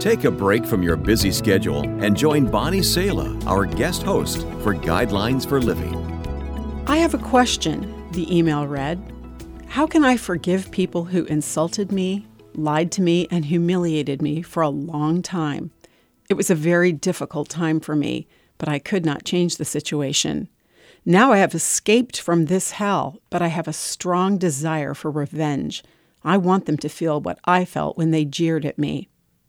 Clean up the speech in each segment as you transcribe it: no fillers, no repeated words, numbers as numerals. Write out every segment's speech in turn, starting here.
Take a break from your busy schedule and join Bonnie Sala, our guest host, for Guidelines for Living. I have a question, the email read. How can I forgive people who insulted me, lied to me, and humiliated me for a long time? It was a very difficult time for me, but I could not change the situation. Now I have escaped from this hell, but I have a strong desire for revenge. I want them to feel what I felt when they jeered at me.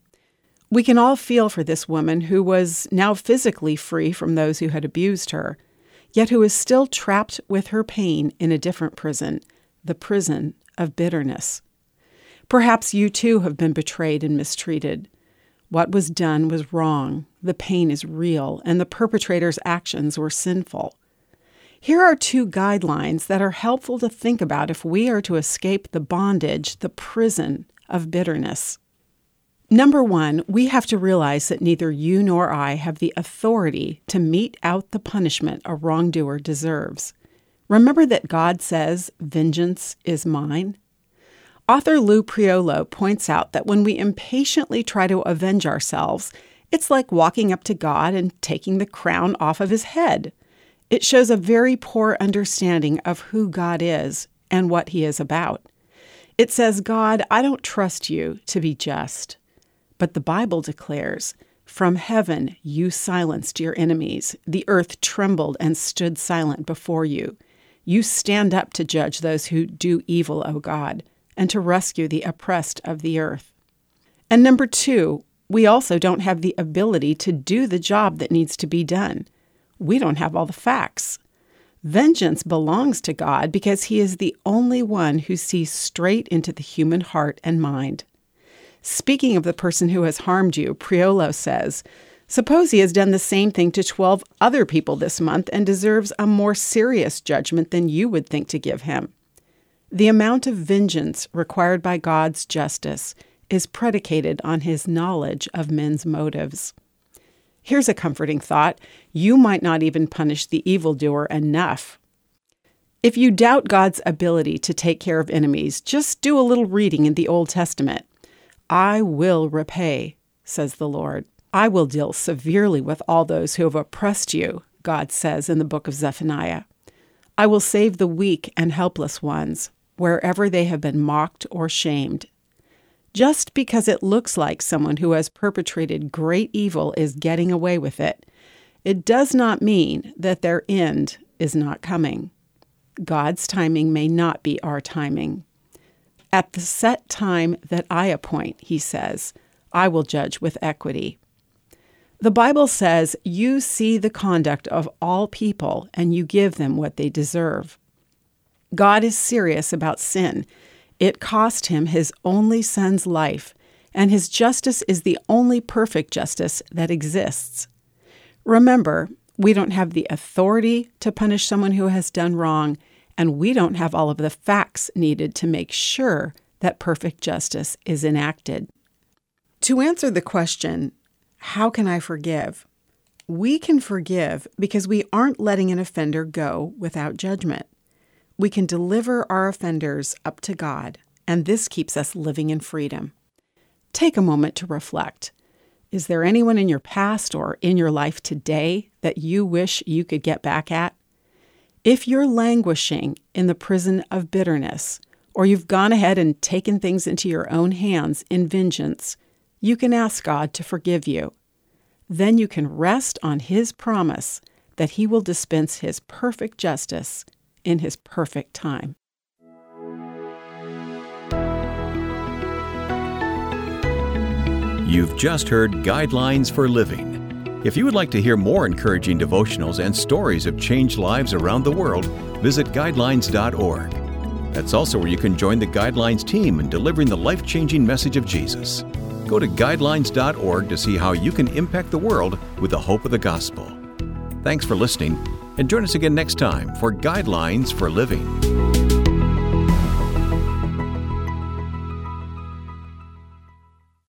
We can all feel for this woman who was now physically free from those who had abused her, yet who is still trapped with her pain in a different prison, the prison of bitterness. Perhaps you too have been betrayed and mistreated. What was done was wrong, the pain is real, and the perpetrator's actions were sinful. Here are 2 guidelines that are helpful to think about if we are to escape the bondage, the prison of bitterness. Number 1, we have to realize that neither you nor I have the authority to mete out the punishment a wrongdoer deserves. Remember that God says, "Vengeance is mine." Author Lou Priolo points out that when we impatiently try to avenge ourselves, it's like walking up to God and taking the crown off of his head. It shows a very poor understanding of who God is and what he is about. It says, "God, I don't trust you to be just." But the Bible declares, "From heaven you silenced your enemies. The earth trembled and stood silent before you. You stand up to judge those who do evil, O God, and to rescue the oppressed of the earth." And number 2, we also don't have the ability to do the job that needs to be done. We don't have all the facts. Vengeance belongs to God because he is the only one who sees straight into the human heart and mind. Speaking of the person who has harmed you, Priolo says, suppose he has done the same thing to 12 other people this month and deserves a more serious judgment than you would think to give him. The amount of vengeance required by God's justice is predicated on his knowledge of men's motives. Here's a comforting thought. You might not even punish the evildoer enough. If you doubt God's ability to take care of enemies, just do a little reading in the Old Testament. "I will repay," says the Lord. "I will deal severely with all those who have oppressed you," God says in the book of Zephaniah. "I will save the weak and helpless ones, wherever they have been mocked or shamed." Just because it looks like someone who has perpetrated great evil is getting away with it, it does not mean that their end is not coming. God's timing may not be our timing. "At the set time that I appoint," he says, "I will judge with equity." The Bible says you see the conduct of all people and you give them what they deserve. God is serious about sin. It cost him his only son's life, and his justice is the only perfect justice that exists. Remember, we don't have the authority to punish someone who has done wrong, and we don't have all of the facts needed to make sure that perfect justice is enacted. To answer the question, how can I forgive? We can forgive because we aren't letting an offender go without judgment. We can deliver our offenders up to God, and this keeps us living in freedom. Take a moment to reflect. Is there anyone in your past or in your life today that you wish you could get back at? If you're languishing in the prison of bitterness, or you've gone ahead and taken things into your own hands in vengeance, you can ask God to forgive you. Then you can rest on his promise that he will dispense his perfect justice in his perfect time. You've just heard Guidelines for Living. If you would like to hear more encouraging devotionals and stories of changed lives around the world, visit guidelines.org. That's also where you can join the Guidelines team in delivering the life-changing message of Jesus. Go to guidelines.org to see how you can impact the world with the hope of the gospel. Thanks for listening, and join us again next time for Guidelines for Living.